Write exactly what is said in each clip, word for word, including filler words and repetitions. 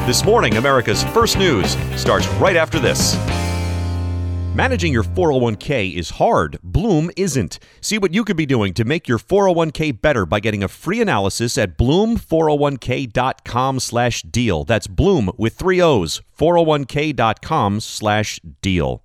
This morning, America's First News starts right after this. Managing your four oh one k is hard. Bloom isn't. See what you could be doing to make your four oh one k better by getting a free analysis at bloom four oh one k dot com slash deal. That's Bloom with three O's, four oh one k dot com slash deal.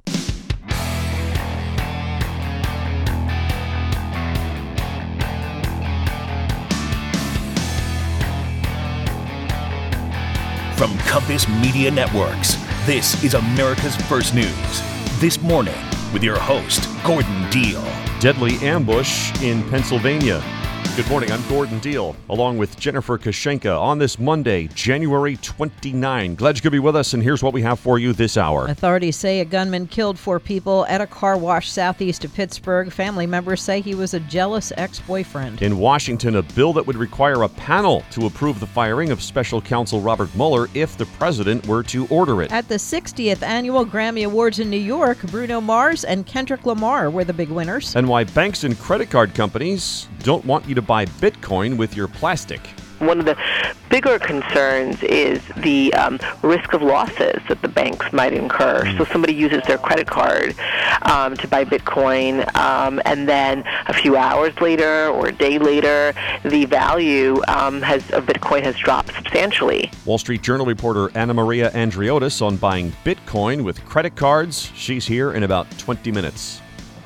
From Compass Media Networks, this is America's First News. This morning, with your host, Gordon Deal. Deadly ambush in Pennsylvania. Good morning, I'm Gordon Deal, along with Jennifer Kashenka on this Monday, January twenty-ninth. Glad you could be with us, and here's what we have for you this hour. Authorities say a gunman killed four people at a car wash southeast of Pittsburgh. Family members say he was a jealous ex-boyfriend. In Washington, a bill that would require a panel to approve the firing of special counsel Robert Mueller if the president were to order it. At the sixtieth Annual Grammy Awards in New York, Bruno Mars and Kendrick Lamar were the big winners. And why banks and credit card companies don't want you to buy Bitcoin with your plastic. One of the bigger concerns is the um, risk of losses that the banks might incur. Mm. So somebody uses their credit card um, to buy Bitcoin, um, and then a few hours later or a day later, the value um, has, of Bitcoin has dropped substantially. Wall Street Journal reporter Anna Maria Andriotis on buying Bitcoin with credit cards. She's here in about twenty minutes.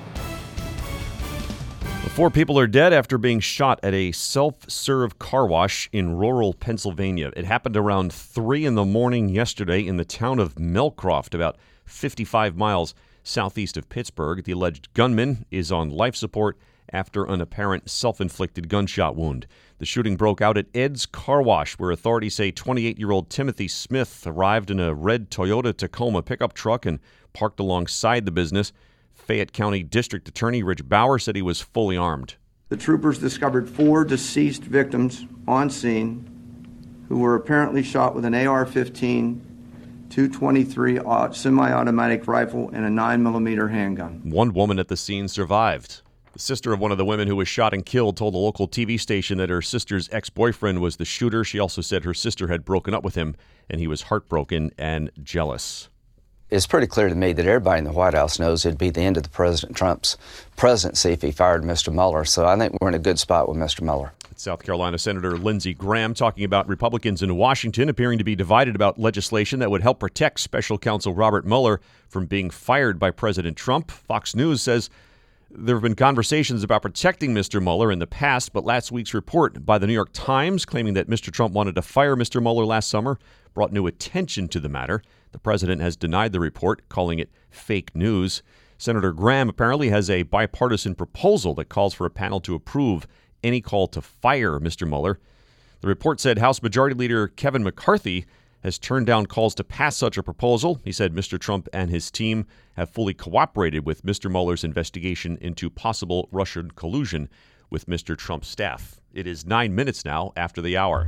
Four people are dead after being shot at a self-serve car wash in rural Pennsylvania. It happened around three in the morning yesterday in the town of Mellcroft, about fifty-five miles southeast of Pittsburgh. The alleged gunman is on life support after an apparent self-inflicted gunshot wound. The shooting broke out at Ed's Car Wash, where authorities say twenty-eight-year-old Timothy Smith arrived in a red Toyota Tacoma pickup truck and parked alongside the business. Fayette County District Attorney Rich Bauer said he was fully armed. The troopers discovered four deceased victims on scene who were apparently shot with an A R fifteen, two twenty-three semi-automatic rifle, and a nine millimeter handgun. One woman at the scene survived. The sister of one of the women who was shot and killed told a local T V station that her sister's ex-boyfriend was the shooter. She also said her sister had broken up with him and he was heartbroken and jealous. It's pretty clear to me that everybody in the White House knows it'd be the end of the President Trump's presidency if he fired Mister Mueller. So I think we're in a good spot with Mister Mueller. South Carolina Senator Lindsey Graham talking about Republicans in Washington appearing to be divided about legislation that would help protect special counsel Robert Mueller from being fired by President Trump. Fox News says there have been conversations about protecting Mister Mueller in the past, but last week's report by the New York Times claiming that Mister Trump wanted to fire Mister Mueller last summer brought new attention to the matter. The president has denied the report, calling it fake news. Senator Graham apparently has a bipartisan proposal that calls for a panel to approve any call to fire Mister Mueller. The report said House Majority Leader Kevin McCarthy has turned down calls to pass such a proposal. He said Mister Trump and his team have fully cooperated with Mister Mueller's investigation into possible Russian collusion with Mister Trump's staff. It is nine minutes now after the hour.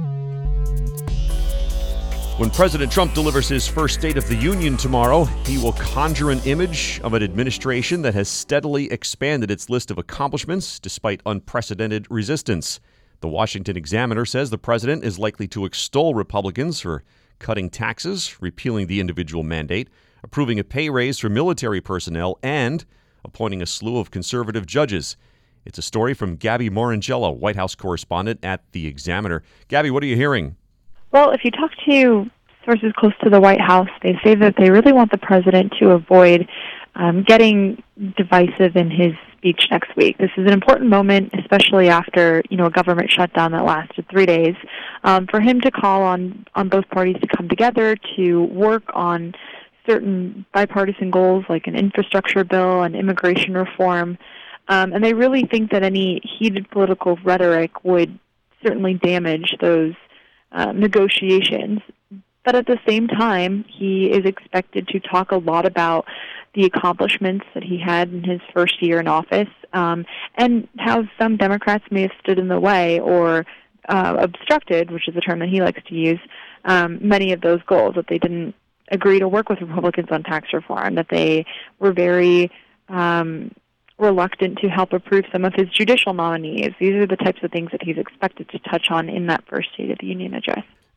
When President Trump delivers his first State of the Union tomorrow, he will conjure an image of an administration that has steadily expanded its list of accomplishments despite unprecedented resistance. The Washington Examiner says the president is likely to extol Republicans for cutting taxes, repealing the individual mandate, approving a pay raise for military personnel, and appointing a slew of conservative judges. It's a story from Gabby Morangella, White House correspondent at the Examiner. Gabby, what are you hearing? Well, if you talk to sources close to the White House, they say that they really want the president to avoid um, getting divisive in his speech next week. This is an important moment, especially after, you know, a government shutdown that lasted three days, um, for him to call on, on both parties to come together to work on certain bipartisan goals like an infrastructure bill and immigration reform. Um, and they really think that any heated political rhetoric would certainly damage those Uh, negotiations. But at the same time, he is expected to talk a lot about the accomplishments that he had in his first year in office, um, and how some Democrats may have stood in the way or uh, obstructed, which is a term that he likes to use, um, many of those goals, that they didn't agree to work with Republicans on tax reform, that they were very um, reluctant to help approve some of his judicial nominees. These are the types of things that he's expected to touch on in that first State of the Union address.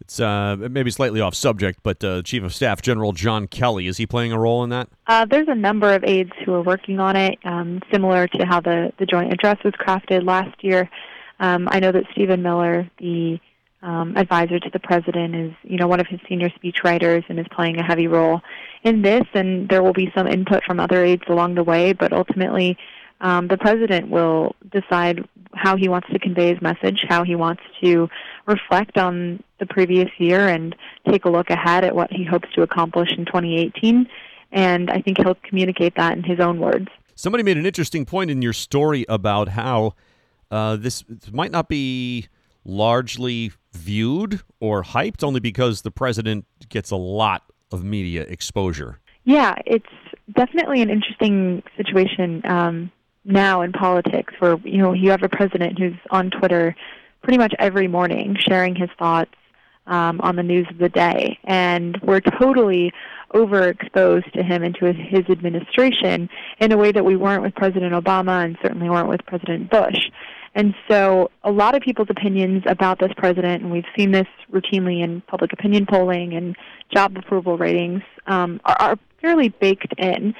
It's uh, maybe slightly off subject, but uh, Chief of Staff General John Kelly, is he playing a role in that? Uh, there's a number of aides who are working on it, um, similar to how the, the joint address was crafted last year. Um, I know that Stephen Miller, the um, advisor to the president, is you know one of his senior speechwriters and is playing a heavy role in this, and there will be some input from other aides along the way, but ultimately um, the president will decide how he wants to convey his message, how he wants to reflect on the previous year and take a look ahead at what he hopes to accomplish in twenty eighteen, and I think he'll communicate that in his own words. Somebody made an interesting point in your story about how uh, this might not be largely viewed or hyped only because the president gets a lot of media exposure. Yeah, it's definitely an interesting situation um, now in politics where, you know, you have a president who's on Twitter pretty much every morning sharing his thoughts um, on the news of the day. And we're totally overexposed to him and to his, his administration in a way that we weren't with President Obama and certainly weren't with President Bush. And so a lot of people's opinions about this president, and we've seen this routinely in public opinion polling and job approval ratings, um, are, are fairly baked in.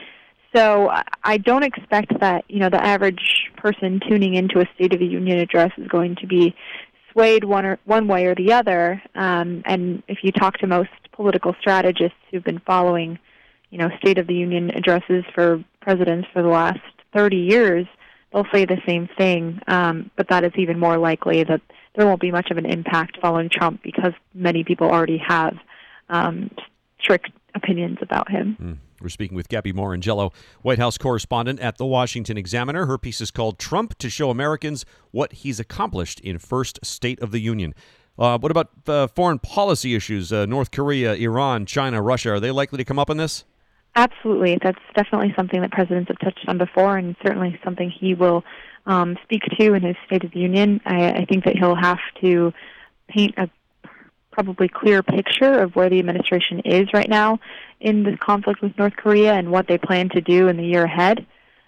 So I don't expect that, you know, the average person tuning into a State of the Union address is going to be swayed one or one way or the other. Um, and if you talk to most political strategists who've been following, you know, State of the Union addresses for presidents for the last thirty years, they'll say the same thing. Um, but that is even more likely that there won't be much of an impact following Trump because many people already have um, strict opinions about him. Mm. We're speaking with Gabby Morangello, White House correspondent at The Washington Examiner. Her piece is called Trump to Show Americans What He's Accomplished in First State of the Union. Uh, what about uh, foreign policy issues? Uh, North Korea, Iran, China, Russia, are they likely to come up in this? Absolutely. That's definitely something that presidents have touched on before and certainly something he will um, speak to in his State of the Union. I, I think that he'll have to paint a probably clear picture of where the administration is right now in this conflict with North Korea and what they plan to do in the year ahead.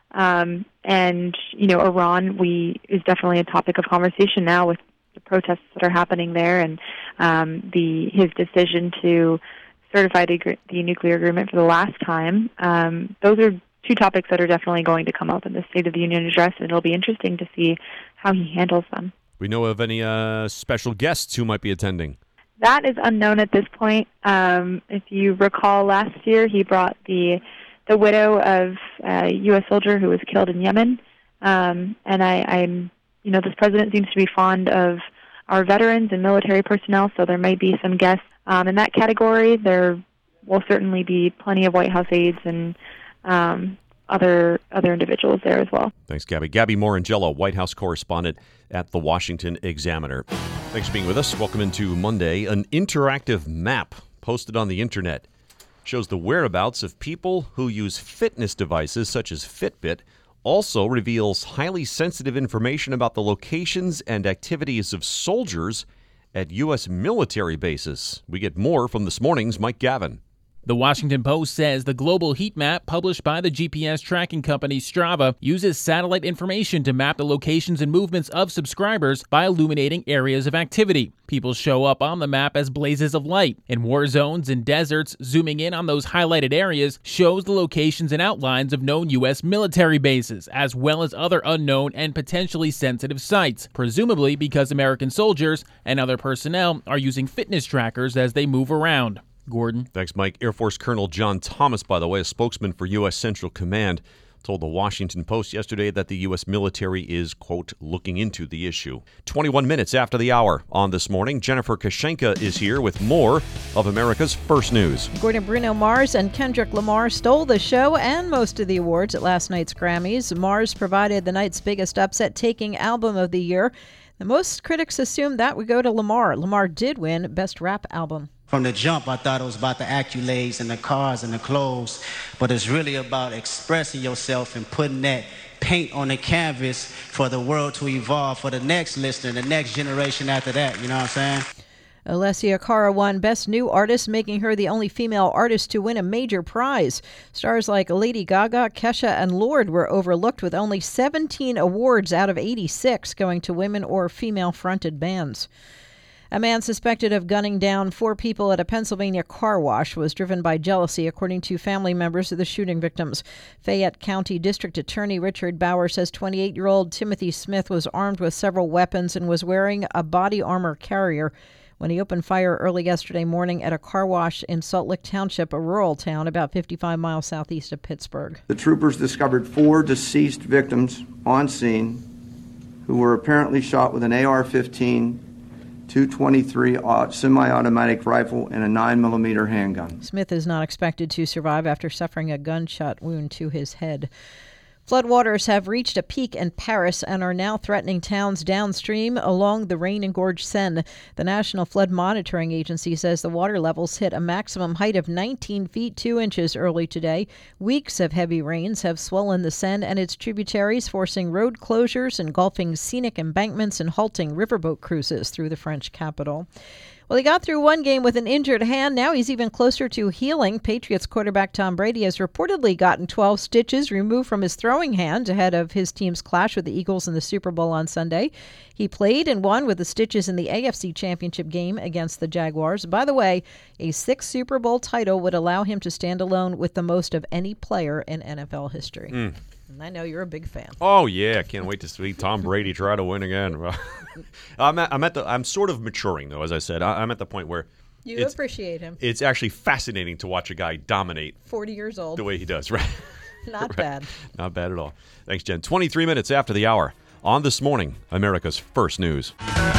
Um, and, you know, Iran we is definitely a topic of conversation now with the protests that are happening there and um, the his decision to certify the, the nuclear agreement for the last time. Um, those are two topics that are definitely going to come up in the State of the Union address, and it'll be interesting to see how he handles them. We know of any uh, special guests who might be attending? That is unknown at this point. Um, if you recall, last year he brought the the widow of a U S soldier who was killed in Yemen, um, and I, I'm, you know, this president seems to be fond of our veterans and military personnel, so there may be some guests um, in that category. There will certainly be plenty of White House aides and um, other other individuals there as well. Thanks, Gabby. Gabby Morangello, White House correspondent at The Washington Examiner. Thanks for being with us. Welcome into Monday. An interactive map posted on the internet shows the whereabouts of people who use fitness devices such as Fitbit. Also reveals highly sensitive information about the locations and activities of soldiers at U S military bases. We get more from this morning's Mike Gavin. The Washington Post says the global heat map published by the G P S tracking company Strava uses satellite information to map the locations and movements of subscribers by illuminating areas of activity. People show up on the map as blazes of light. In war zones and deserts, zooming in on those highlighted areas shows the locations and outlines of known U S military bases, as well as other unknown and potentially sensitive sites, presumably because American soldiers and other personnel are using fitness trackers as they move around. Gordon. Thanks, Mike. Air Force Colonel John Thomas, by the way, a spokesman for U S. Central Command, told the Washington Post yesterday that the U S military is, quote, looking into the issue. twenty-one minutes after the hour on This Morning, Jennifer Kashenka is here with more of America's First News. Gordon Bruno Mars and Kendrick Lamar stole the show and most of the awards at last night's Grammys. Mars provided the night's biggest upset, taking Album of the Year. And most critics assumed that would go to Lamar. Lamar did win Best Rap Album. From the jump, I thought it was about the accolades and the cars and the clothes, but it's really about expressing yourself and putting that paint on the canvas for the world to evolve for the next listener, the next generation after that, you know what I'm saying? Alessia Cara won Best New Artist, making her the only female artist to win a major prize. Stars like Lady Gaga, Kesha, and Lorde were overlooked, with only seventeen awards out of eighty-six going to women or female-fronted bands. A man suspected of gunning down four people at a Pennsylvania car wash was driven by jealousy, according to family members of the shooting victims. Fayette County District Attorney Richard Bauer says twenty-eight-year-old Timothy Smith was armed with several weapons and was wearing a body armor carrier when he opened fire early yesterday morning at a car wash in Salt Lick Township, a rural town about fifty-five miles southeast of Pittsburgh. The troopers discovered four deceased victims on scene who were apparently shot with an A R fifteen, two twenty-three semi-automatic rifle, and a nine millimeter handgun. Smith is not expected to survive after suffering a gunshot wound to his head. Floodwaters have reached a peak in Paris and are now threatening towns downstream along the Rhine and Gorge Seine. The National Flood Monitoring Agency says the water levels hit a maximum height of nineteen feet two inches early today. Weeks of heavy rains have swollen the Seine and its tributaries, forcing road closures, engulfing scenic embankments, and halting riverboat cruises through the French capital. Well, he got through one game with an injured hand. Now he's even closer to healing. Patriots quarterback Tom Brady has reportedly gotten twelve stitches removed from his throwing hand ahead of his team's clash with the Eagles in the Super Bowl on Sunday. He played and won with the stitches in the A F C Championship game against the Jaguars. By the way, a sixth Super Bowl title would allow him to stand alone with the most of any player in N F L history. Mm. And I know you're a big fan. Oh yeah, I can't wait to see Tom Brady try to win again. I'm at, I'm at the I'm sort of maturing though, as I said. I, I'm at the point where you appreciate him. It's actually fascinating to watch a guy dominate. Forty years old. The way he does, right? Not right. bad. Not bad at all. Thanks, Jen. twenty-three minutes after the hour on This Morning, America's First News.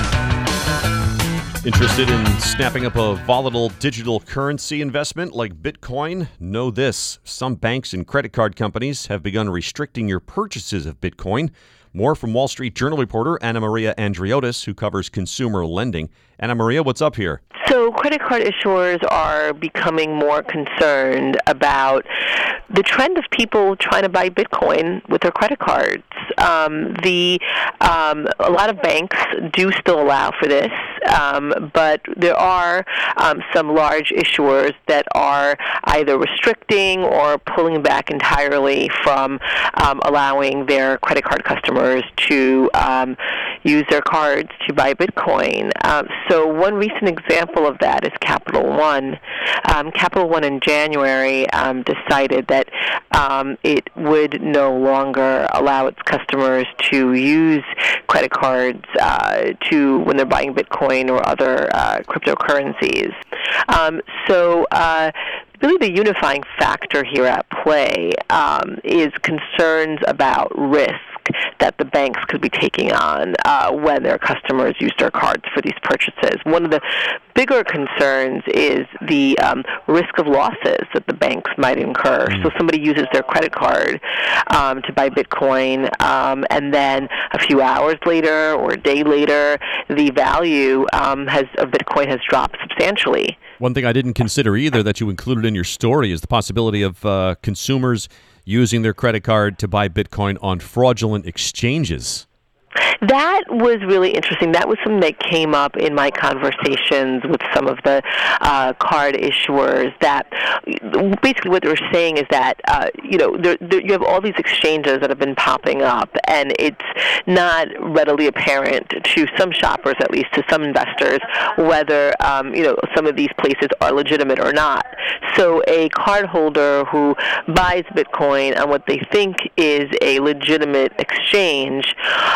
Interested in snapping up a volatile digital currency investment like Bitcoin? Know this. Some banks and credit card companies have begun restricting your purchases of Bitcoin. More from Wall Street Journal reporter Anna Maria Andriotis, who covers consumer lending. Anna Maria, what's up here? So credit card issuers are becoming more concerned about the trend of people trying to buy Bitcoin with their credit cards. Um, the um, a lot of banks do still allow for this, um, but there are um, some large issuers that are either restricting or pulling back entirely from um, allowing their credit card customers to um, use their cards to buy Bitcoin. Um, so one recent example of that is Capital One. Um, Capital One in January um, decided that um, it would no longer allow its customers to use credit cards uh, to when they're buying Bitcoin or other uh, cryptocurrencies. Um, so uh, really the unifying factor here at play um, is concerns about risk that the banks could be taking on uh, when their customers use their cards for these purchases. One of the bigger concerns is the um, risk of losses that the banks might incur. Mm. So somebody uses their credit card um, to buy Bitcoin, um, and then a few hours later or a day later, the value um, has of Bitcoin has dropped substantially. One thing I didn't consider either that you included in your story is the possibility of uh, consumers using their credit card to buy Bitcoin on fraudulent exchanges. That was really interesting. That was something that came up in my conversations with some of the uh, card issuers. That basically what they're saying is that uh, you know there, there, you have all these exchanges that have been popping up, and it's not readily apparent to some shoppers, at least to some investors, whether um, you know some of these places are legitimate or not. So a cardholder who buys Bitcoin on what they think is a legitimate exchange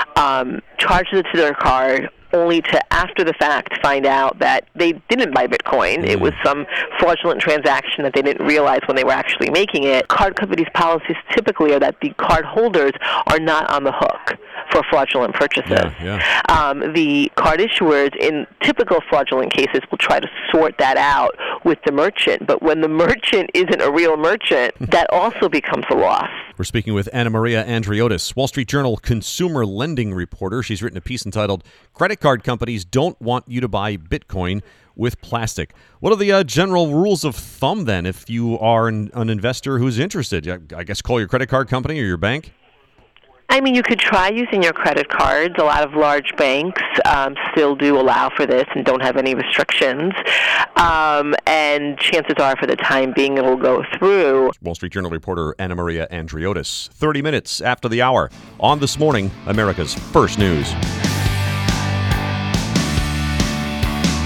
Um, charges it to their card only to, after the fact, find out that they didn't buy Bitcoin. Mm. It was some fraudulent transaction that they didn't realize when they were actually making it. Card companies' policies typically are that the card holders are not on the hook for fraudulent purchases. Yeah, yeah. Um, the card issuers, in typical fraudulent cases, will try to sort that out with the merchant. But when the merchant isn't a real merchant, that also becomes a loss. We're speaking with Anna Maria Andriotis, Wall Street Journal consumer lending reporter. She's written a piece entitled "Credit Card Companies Don't Want You to Buy Bitcoin with Plastic." What are the uh, general rules of thumb, then, if you are an, an investor who's interested? I guess call your credit card company or your bank? I mean, you could try using your credit cards. A lot of large banks um, still do allow for this and don't have any restrictions. Um, and chances are, for the time being, it will go through. Wall Street Journal reporter Anna Maria Andriotis. thirty minutes after the hour on This Morning, America's First News.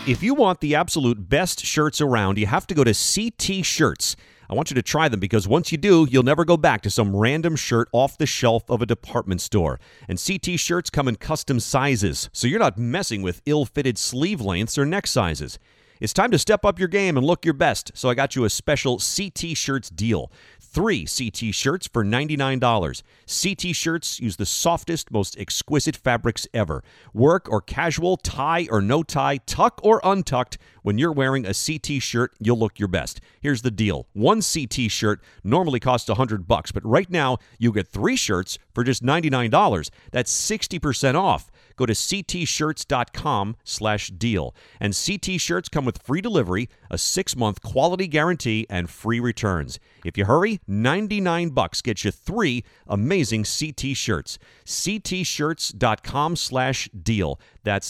If you want the absolute best shirts around, you have to go to C T Shirts. I want you to try them because once you do, you'll never go back to some random shirt off the shelf of a department store. And C T Shirts come in custom sizes, so you're not messing with ill-fitted sleeve lengths or neck sizes. It's time to step up your game and look your best, so I got you a special C T Shirts deal. Three C T Shirts for ninety-nine dollars. C T Shirts use the softest, most exquisite fabrics ever. Work or casual, tie or no tie, tuck or untucked, when you're wearing a C T shirt, you'll look your best. Here's the deal. One C T shirt normally costs one hundred bucks, but right now you get three shirts for just ninety-nine dollars. That's sixty percent off. Go to ctshirts.com slash deal. And C T Shirts come with free delivery, a six-month quality guarantee, and free returns. If you hurry, ninety-nine bucks gets you three amazing C T Shirts. ctshirts.com slash deal. That's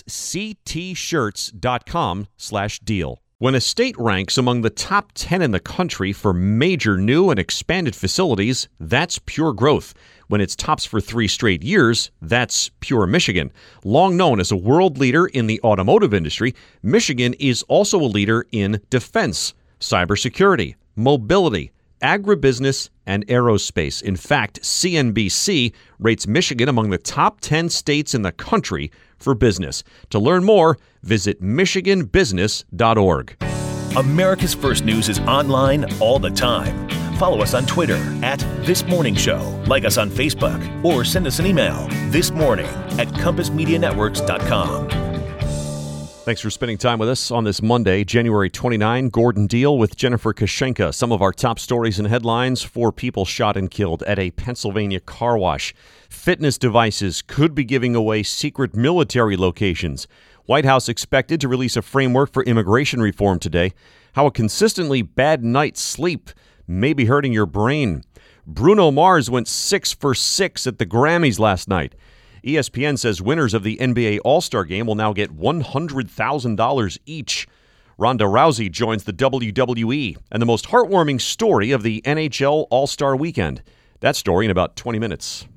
ctshirts.com slash deal. When a state ranks among the top ten in the country for major new and expanded facilities, that's pure growth. When it's tops for three straight years, that's pure Michigan. Long known as a world leader in the automotive industry, Michigan is also a leader in defense, cybersecurity, mobility, agribusiness, and aerospace. In fact, C N B C rates Michigan among the top ten states in the country for business. To learn more, visit michigan business dot org. America's First News is online all the time. Follow us on Twitter at This Morning Show. Like us on Facebook or send us an email this morning at compass media networks dot com. Thanks for spending time with us on this Monday, January twenty-ninth. Gordon Deal with Jennifer Kashenka. Some of our top stories and headlines: four people shot and killed at a Pennsylvania car wash. Fitness devices could be giving away secret military locations. White House expected to release a framework for immigration reform today. How a consistently bad night's sleep may be hurting your brain. Bruno Mars went six for six at the Grammys last night. E S P N says winners of the N B A All-Star Game will now get one hundred thousand dollars each. Ronda Rousey joins the W W E, and the most heartwarming story of the N H L All-Star Weekend. That story in about twenty minutes.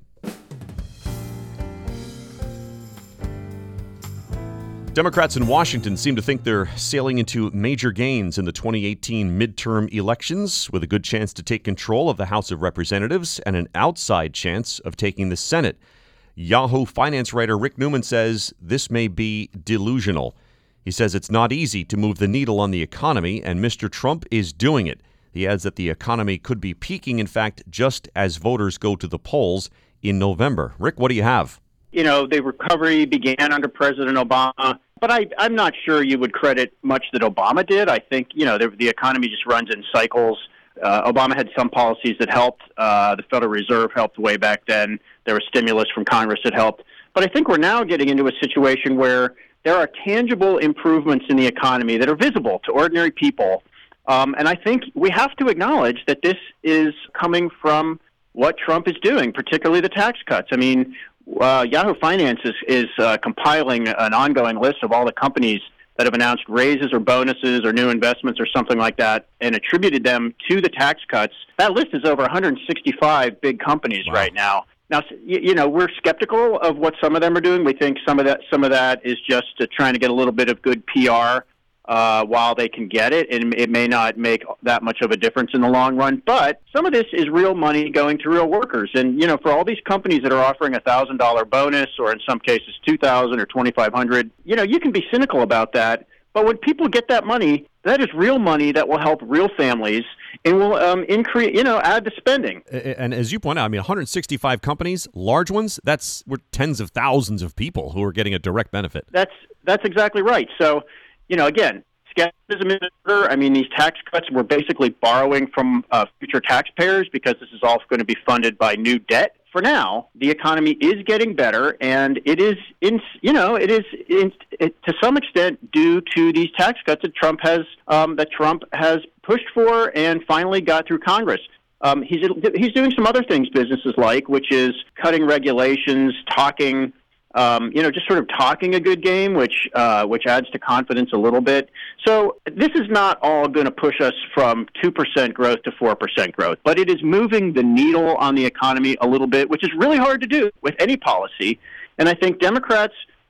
Democrats in Washington seem to think they're sailing into major gains in the twenty eighteen midterm elections, with a good chance to take control of the House of Representatives and an outside chance of taking the Senate. Yahoo Finance writer Rick Newman says this may be delusional. He says it's not easy to move the needle on the economy, and Mister Trump is doing it. He adds that the economy could be peaking, in fact, just as voters go to the polls in November. Rick, what do you have? You know, the recovery began under President Obama, but I, I'm not sure you would credit much that Obama did. I think, you know, the, the economy just runs in cycles. Uh, Obama had some policies that helped. Uh, the Federal Reserve helped way back then. There was stimulus from Congress that helped. But I think we're now getting into a situation where there are tangible improvements in the economy that are visible to ordinary people. Um, and I think we have to acknowledge that this is coming from what Trump is doing, particularly the tax cuts. I mean, uh, Yahoo Finance is, is uh, compiling an ongoing list of all the companies that have announced raises or bonuses or new investments or something like that and attributed them to the tax cuts. That list is over one hundred sixty-five big companies wow. right now. Now, you know, we're skeptical of what some of them are doing. We think some of that some of that is just uh, trying to get a little bit of good P R uh, while they can get it, and it may not make that much of a difference in the long run. But some of this is real money going to real workers. And, you know, for all these companies that are offering a one thousand dollars bonus or in some cases two thousand dollars or twenty-five hundred dollars, you know, you can be cynical about that. But when people get that money, that is real money that will help real families and will um, increase, you know, add to spending. And as you point out, I mean, one hundred sixty-five companies, large ones, that's we're tens of thousands of people who are getting a direct benefit. That's that's exactly right. So, you know, again, skepticism is order. I mean, these tax cuts were basically borrowing from uh, future taxpayers because this is all going to be funded by new debt. For now, the economy is getting better, and it is, in, you know, it is in, it, to some extent due to these tax cuts that Trump has um, that Trump has pushed for and finally got through Congress. Um, he's he's doing some other things businesses like, which is cutting regulations, talking. Um, you know, just sort of talking a good game, which uh, which adds to confidence a little bit. So this is not all going to push us from two percent growth to four percent growth, but it is moving the needle on the economy a little bit, which is really hard to do with any policy. And I think Democrats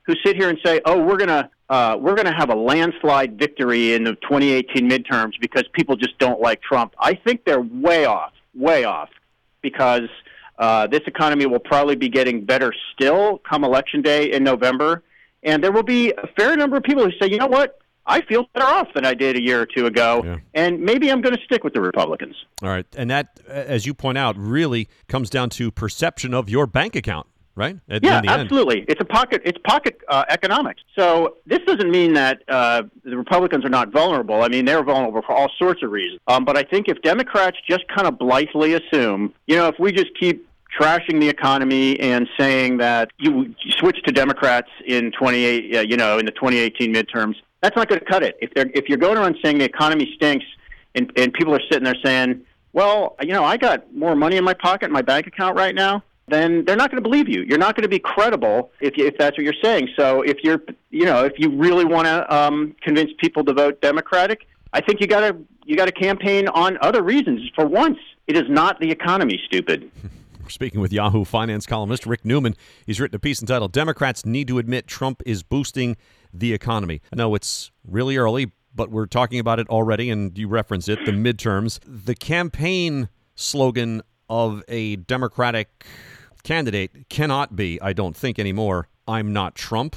who sit here and say, "Oh, we're gonna uh, we're gonna have a landslide victory in the twenty eighteen midterms because people just don't like Trump," I think they're way off, way off, because uh, this economy will probably be getting better still come Election Day in November, and there will be a fair number of people who say, "You know what? I feel better off than I did a year or two ago, yeah. and maybe I'm going to stick with the Republicans." All right, and that, as you point out, really comes down to perception of your bank account. Right? At, yeah, in the absolutely. End. It's a pocket. It's pocket uh, economics. So this doesn't mean that uh, the Republicans are not vulnerable. I mean, they're vulnerable for all sorts of reasons. Um, but I think if Democrats just kind of blithely assume, you know, if we just keep trashing the economy and saying that you switch to Democrats in twenty-eight, uh, you know, in the twenty eighteen midterms, that's not going to cut it. If they're if you're going around saying the economy stinks, and and people are sitting there saying, well, you know, I got more money in my pocket, in my bank account right now, then they're not going to believe you. You're not going to be credible if you, if that's what you're saying. So if you're, you know, if you really want to um, convince people to vote Democratic, I think you got to you got to campaign on other reasons. For once, it is not the economy, stupid. We're speaking with Yahoo Finance columnist Rick Newman. He's written a piece entitled "Democrats Need to Admit Trump is Boosting the Economy." I know it's really early, but we're talking about it already, and you reference it, the midterms. The campaign slogan of a Democratic candidate cannot be, I don't think anymore, "I'm not Trump."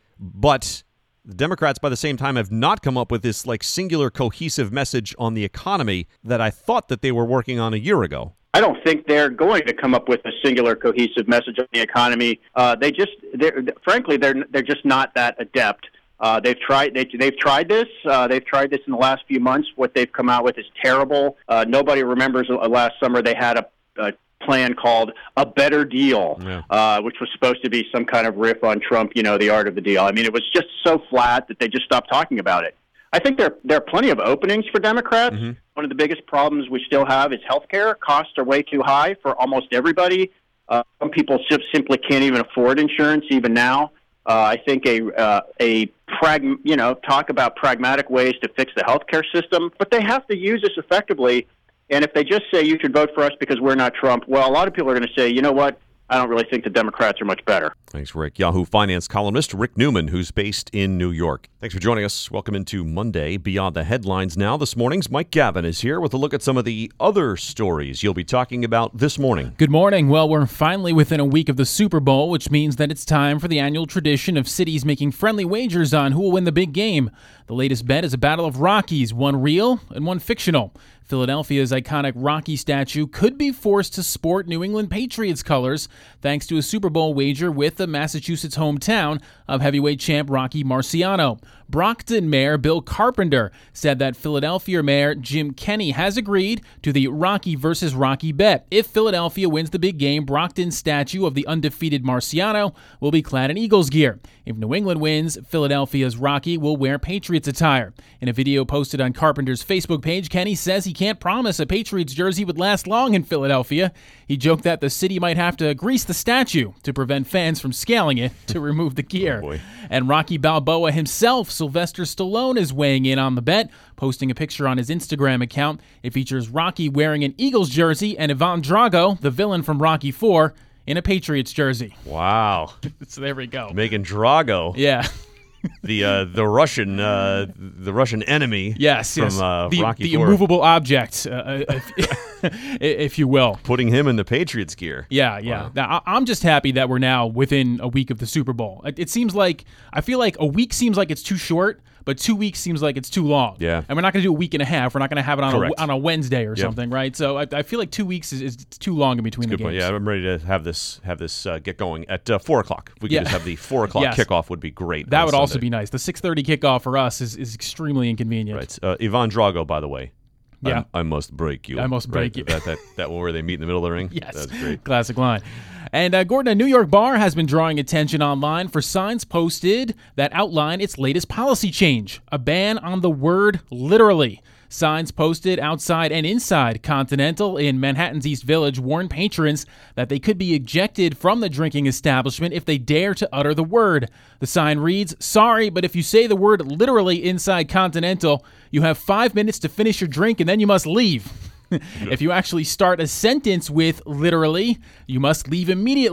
But the Democrats, by the same time, have not come up with this like singular cohesive message on the economy that I thought that they were working on a year ago. I don't think they're going to come up with a singular cohesive message on the economy. Uh, they just, they're, frankly, they're they're just not that adept. Uh, they've tried. They, they've tried this. Uh, they've tried this in the last few months. What they've come out with is terrible. Uh, nobody remembers uh, last summer they had a, a plan called A Better Deal, yeah. uh, which was supposed to be some kind of riff on Trump, you know, the art of the deal. I mean, it was just so flat that they just stopped talking about it. I think there there are plenty of openings for Democrats. Mm-hmm. One of the biggest problems we still have is health care. Costs are way too high for almost everybody. Uh, some people simply can't even afford insurance even now. Uh, I think a uh, a prag you know talk about pragmatic ways to fix the health care system, but they have to use this effectively. And if they just say you should vote for us because we're not Trump, well, a lot of people are going to say, you know what? I don't really think the Democrats are much better. Thanks, Rick. Yahoo Finance columnist Rick Newman, who's based in New York. Thanks for joining us. Welcome into Monday Beyond the Headlines Now. This morning's Mike Gavin is here with a look at some of the other stories you'll be talking about this morning. Good morning. Well, we're finally within a week of the Super Bowl, which means that it's time for the annual tradition of cities making friendly wagers on who will win the big game. The latest bet is a battle of Rockies, one real and one fictional. Philadelphia's iconic Rocky statue could be forced to sport New England Patriots colors thanks to a Super Bowl wager with the Massachusetts hometown of heavyweight champ Rocky Marciano. Brockton Mayor Bill Carpenter said that Philadelphia Mayor Jim Kenney has agreed to the Rocky versus Rocky bet. If Philadelphia wins the big game, Brockton's statue of the undefeated Marciano will be clad in Eagles gear. If New England wins, Philadelphia's Rocky will wear Patriots attire. In a video posted on Carpenter's Facebook page, Kenney says he can't promise a Patriots jersey would last long in Philadelphia. He joked that the city might have to grease the statue to prevent fans from scaling it to remove the gear. Oh boy. And Rocky Balboa himself, Sylvester Stallone, is weighing in on the bet, posting a picture on his Instagram account. It features Rocky wearing an Eagles jersey and Ivan Drago, the villain from Rocky four, in a Patriots jersey. Wow. So there we go. Making Drago. Yeah. the uh, the Russian uh, the Russian enemy. Yes, from yes. Uh, the, Rocky the four. immovable object, uh, if, if you will. Putting him in the Patriots gear. Yeah, yeah. Wow. Now, I'm just happy that we're now within a week of the Super Bowl. It, it seems like I feel like a week seems like it's too short, but two weeks seems like it's too long. Yeah. And we're not going to do a week and a half. We're not going to have it on Correct. a, on a Wednesday or Yep. something, right? So I, I feel like two weeks is, is too long in between Good the point. games. Yeah, I'm ready to have this have this uh, get going at uh, four o'clock. If we could Yeah. just have the four o'clock Yes. kickoff would be great. That on would also Sunday. be nice. The six thirty kickoff for us is, is extremely inconvenient. Right. Uh, Ivan Drago, by the way. Yeah. I, I must break you. I must break right? you. That, that, that one where they meet in the middle of the ring? Yes. That's great. Classic line. And uh, Gordon, a New York bar has been drawing attention online for signs posted that outline its latest policy change, a ban on the word literally. Signs posted outside and inside Continental in Manhattan's East Village warn patrons that they could be ejected from the drinking establishment if they dare to utter the word. The sign reads, "Sorry, but if you say the word literally inside Continental, you have five minutes to finish your drink and then you must leave." If you actually start a sentence with literally, you must leave immediately.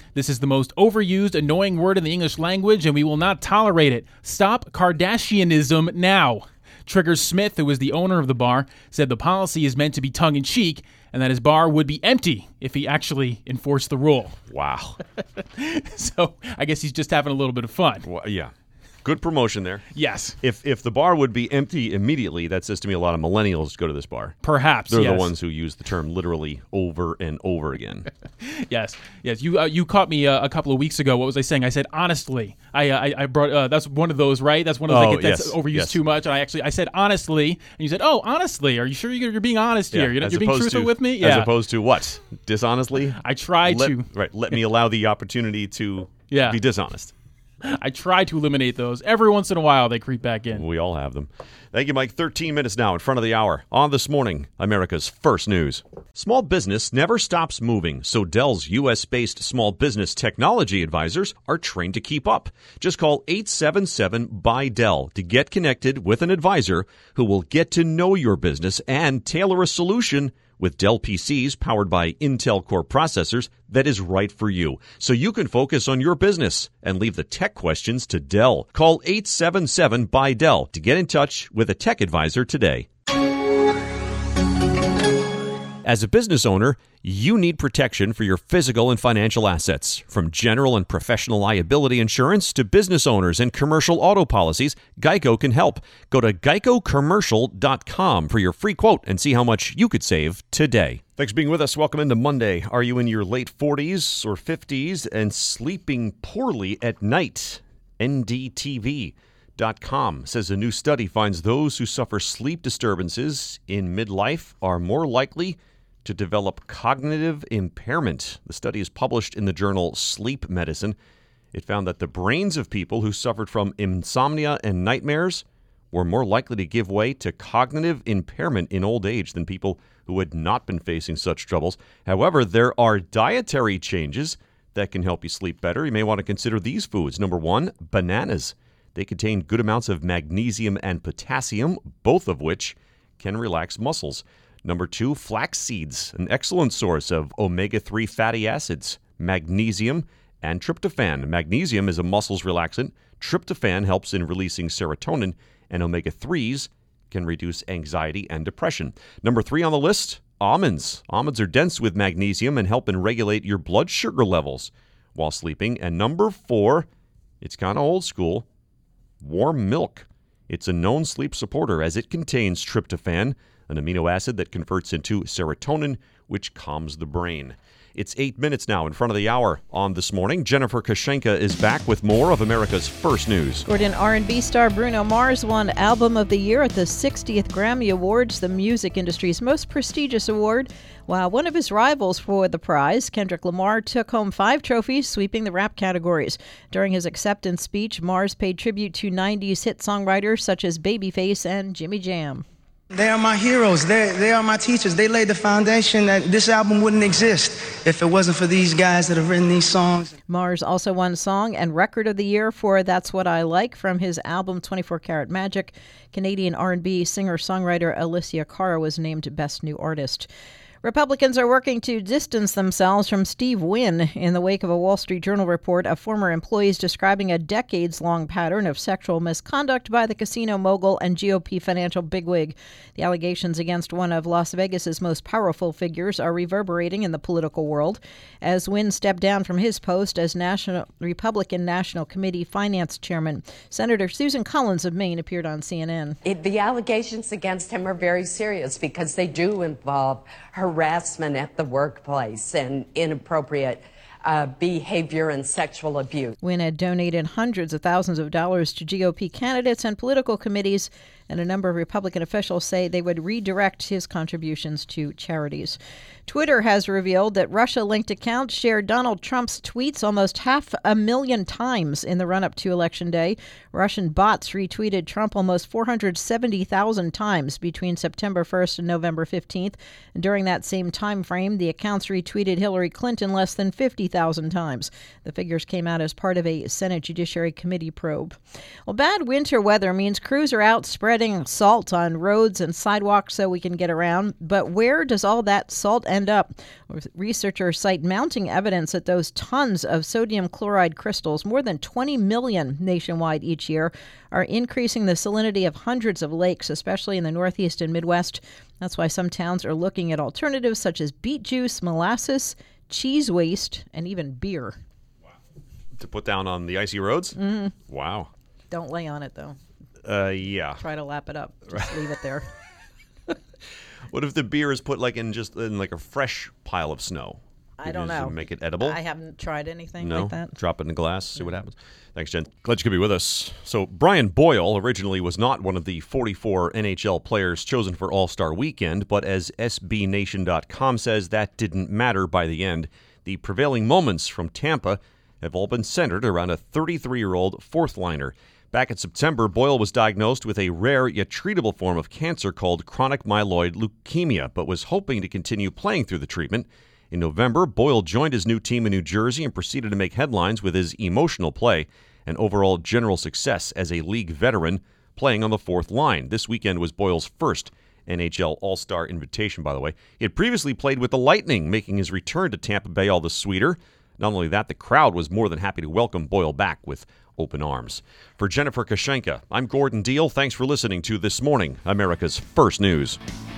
This is the most overused, annoying word in the English language, and we will not tolerate it. Stop Kardashianism now. Trigger Smith, who is the owner of the bar, said the policy is meant to be tongue-in-cheek and that his bar would be empty if he actually enforced the rule. Wow. So I guess he's just having a little bit of fun. Well, yeah. Good promotion there. Yes. If if the bar would be empty immediately, that says to me a lot of millennials go to this bar. Perhaps, They're yes. the ones who use the term literally over and over again. Yes. Yes. You uh, you caught me uh, a couple of weeks ago. What was I saying? I said, honestly. I uh, I, I brought, uh, that's one of those, right? That's one of those Oh, like, that's yes, overused yes. too much. And I actually, I said, honestly. And you said, oh, honestly. Are you sure you're, you're being honest Yeah, here? You're, as you're being opposed truthful to- with me? As Yeah. opposed to what? Dishonestly? I try let, to. Right. Let me allow the opportunity to Yeah. be dishonest. I try to eliminate those. Every once in a while, they creep back in. We all have them. Thank you, Mike. thirteen minutes now in front of the hour. On This Morning, America's first news. Small business never stops moving, so Dell's U S-based small business technology advisors are trained to keep up. Just call eight seven seven B Y Dell to get connected with an advisor who will get to know your business and tailor a solution with Dell P Cs powered by Intel Core processors that is right for you, so you can focus on your business and leave the tech questions to Dell. Call eight seven seven B Y Dell to get in touch with a tech advisor today. As a business owner, you need protection for your physical and financial assets. From general and professional liability insurance to business owners and commercial auto policies, Geico can help. Go to geico commercial dot com for your free quote and see how much you could save today. Thanks for being with us. Welcome into Monday. Are you in your late forties or fifties and sleeping poorly at night? N D T V dot com says a new study finds those who suffer sleep disturbances in midlife are more likely to develop cognitive impairment. The study is published in the journal Sleep Medicine. It found that the brains of people who suffered from insomnia and nightmares were more likely to give way to cognitive impairment in old age than people who had not been facing such troubles. However, there are dietary changes that can help you sleep better. You may want to consider these foods. Number one, bananas. They contain good amounts of magnesium and potassium, both of which can relax muscles. Number two, flax seeds, an excellent source of omega three fatty acids, magnesium, and tryptophan. Magnesium is a muscles relaxant. Tryptophan helps in releasing serotonin, and omega threes can reduce anxiety and depression. Number three on the list, almonds. Almonds are dense with magnesium and help in regulate your blood sugar levels while sleeping. And number four, it's kind of old school, warm milk. It's a known sleep supporter as it contains tryptophan, an amino acid that converts into serotonin, which calms the brain. It's eight minutes now in front of the hour on This Morning. Jennifer Kashenka is back with more of America's first news. Gordon, R and B star Bruno Mars won Album of the Year at the sixtieth Grammy Awards, the music industry's most prestigious award, while one of his rivals for the prize, Kendrick Lamar, took home five trophies, sweeping the rap categories. During his acceptance speech, Mars paid tribute to nineties hit songwriters such as Babyface and Jimmy Jam. They are my heroes. They they are my teachers. They laid the foundation that this album wouldn't exist if it wasn't for these guys that have written these songs. Mars also won Song and Record of the Year for That's What I Like from his album twenty-four karat Magic. Canadian R and B singer-songwriter Alicia Cara was named Best New Artist. Republicans are working to distance themselves from Steve Wynn in the wake of a Wall Street Journal report of former employees describing a decades-long pattern of sexual misconduct by the casino mogul and G O P financial bigwig. The allegations against one of Las Vegas's most powerful figures are reverberating in the political world. As Wynn stepped down from his post as National Republican National Committee Finance Chairman, Senator Susan Collins of Maine appeared on C N N. It, the allegations against him are very serious because they do involve harassment at the workplace and inappropriate uh, behavior and sexual abuse. Wynn had donated hundreds of thousands of dollars to G O P candidates and political committees, and a number of Republican officials say they would redirect his contributions to charities. Twitter has revealed that Russia-linked accounts shared Donald Trump's tweets almost half a million times in the run-up to Election Day. Russian bots retweeted Trump almost four hundred seventy thousand times between September first and November fifteenth. And during that same time frame, the accounts retweeted Hillary Clinton less than fifty thousand thousand times. The figures came out as part of a Senate Judiciary Committee probe. Well, bad winter weather means crews are out spreading salt on roads and sidewalks so we can get around. But where does all that salt end up? Researchers cite mounting evidence that those tons of sodium chloride crystals, more than twenty million nationwide each year, are increasing the salinity of hundreds of lakes, especially in the Northeast and Midwest. That's why some towns are looking at alternatives such as beet juice, molasses, cheese waste, and even beer. Wow. To put down on the icy roads? Mm-hmm. Wow. Don't lay on it, though. Uh, yeah. Try to lap it up. Just leave it there. What if the beer is put like in just in like a fresh pile of snow? I don't know. Make it edible? I haven't tried anything no? like that. Drop it in a glass, see no. what happens. Thanks, Jen. Glad you could be with us. So Brian Boyle originally was not one of the forty-four N H L players chosen for All-Star Weekend, but as S B Nation dot com says, that didn't matter by the end. The prevailing moments from Tampa have all been centered around a thirty-three-year-old fourth-liner. Back in September, Boyle was diagnosed with a rare yet treatable form of cancer called chronic myeloid leukemia, but was hoping to continue playing through the treatment. In November, Boyle joined his new team in New Jersey and proceeded to make headlines with his emotional play and overall general success as a league veteran, playing on the fourth line. This weekend was Boyle's first N H L All-Star invitation, by the way. He had previously played with the Lightning, making his return to Tampa Bay all the sweeter. Not only that, the crowd was more than happy to welcome Boyle back with open arms. For Jennifer Kashenka, I'm Gordon Deal. Thanks for listening to This Morning, America's First News.